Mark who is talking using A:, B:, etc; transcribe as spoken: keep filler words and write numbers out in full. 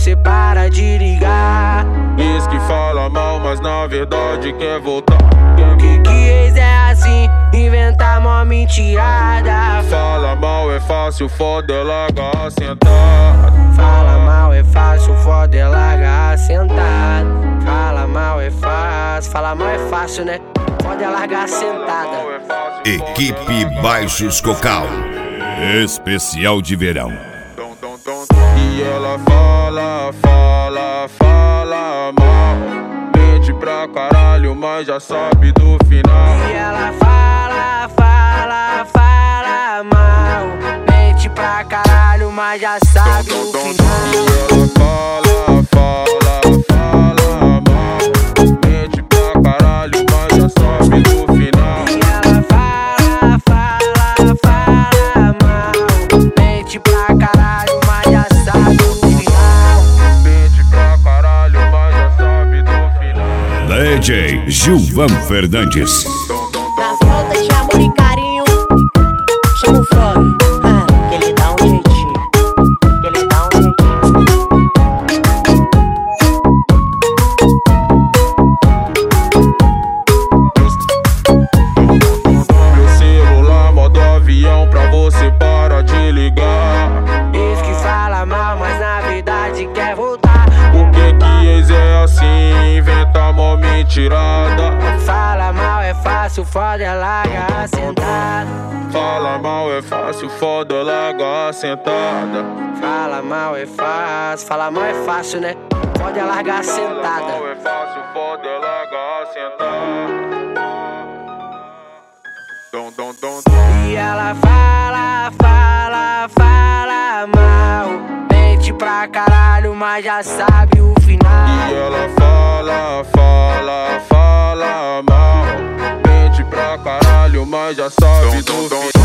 A: você para de ligar.
B: Diz que fala mal, mas na verdade quer voltar.
A: Que que ex é assim, inventar mó mentirada.
B: Fala mal é fácil, foda é largar sentado.
A: Fala mal é fácil, foda é largar sentado. Fala mal é fácil, fala mal é fácil, né? Foda é largar sentada.
C: Equipe Baixos Cocal, especial de verão.
B: E ela fala, fala, fala mal. Mente pra caralho, mas já sabe do final.
A: E ela fala, fala, fala mal. Mente pra caralho, mas já sabe o final.
B: E ela fala, fala, fala mal. Mente pra caralho, mas já sabe do final.
A: E ela fala, fala, fala mal. Mente pra caralho, mas já sabe o final.
B: Mente pra caralho, mas já sabe do final.
C: D J Gilvan Fernandes.
D: Na falta de amor e carinho, chama o Frog, ah, que ele dá um jeitinho, que ele dá um jeitinho.
B: Meu celular, modo avião, pra você parar de ligar.
A: Diz que fala mal, mas na verdade quer voltar.
B: Por que que ex é assim, inventa mó mentirada.
A: Fala mal é fácil, foda é largar sentada.
B: Fala mal é fácil, foda é largar sentada.
A: Fala mal é fácil, fala mal é fácil, né? Foda é largar sentada.
B: Mal é fácil, foda é largar sentada. Dom, dom, dom, dom.
A: E ela fala, fala, fala mal. Mente pra caralho, mas já sabe o final.
B: E ela fala, fala, fala mal. Mente pra caralho, mas já sabe do final.